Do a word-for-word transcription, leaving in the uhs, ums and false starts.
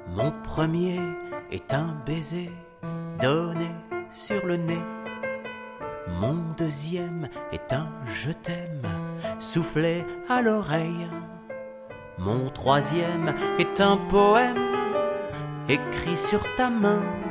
Mon premier est un baiser donné sur le nez. Mon deuxième est un je t'aime soufflé à l'oreille. Mon troisième est un poème écrit sur ta main.